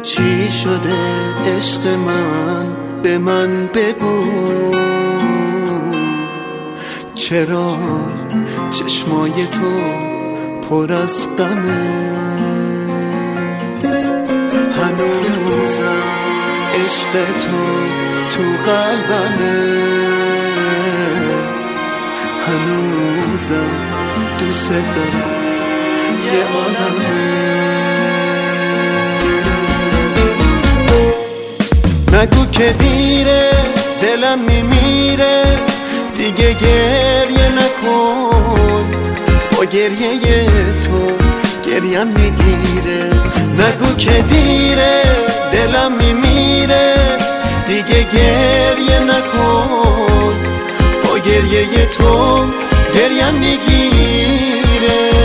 چی شده عشق من؟ به من بگو چرا چشمای تو پر از غمه؟ هنوزم عشق تو قلبمه، هنوزم دوست دارم یه عالمه. نگو که دیره دلم میمیره، دیگه گریه نکن، با گریه تو گریم میگیره. نگو که دیره دلم میمیره، دیگه گریه نکن، با گریه تو گریم میگیره.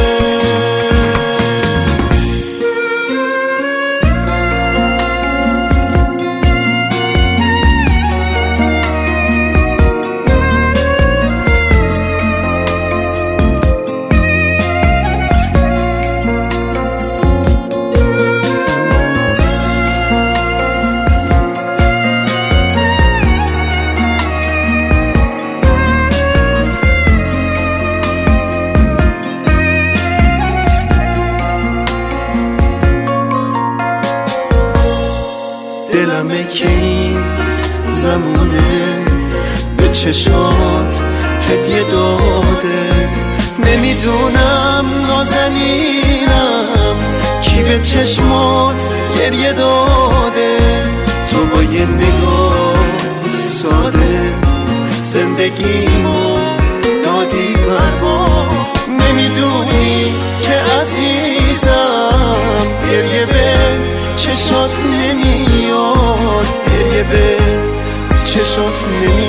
دلمه که این زمونه به چشات هدیه داده، نمیدونم نازنینم کی به چشمات گریه داده. تو با یه نگاه ساده زندگیمو دادی برباد، نمیدونی که عزیزم گریه به چشات نمیاد، گریه به چشات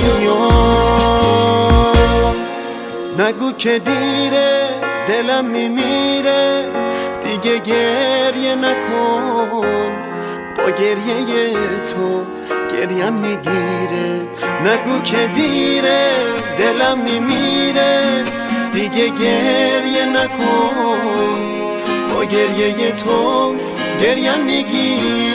نمیاد. نگو که دیره دلم میمیره، دیگه گریه نکن، با گریه تو گریم میگیره. نگو که دیره دلم میمیره، دیگه گریه نکن، با گریه تو گریم میگیره.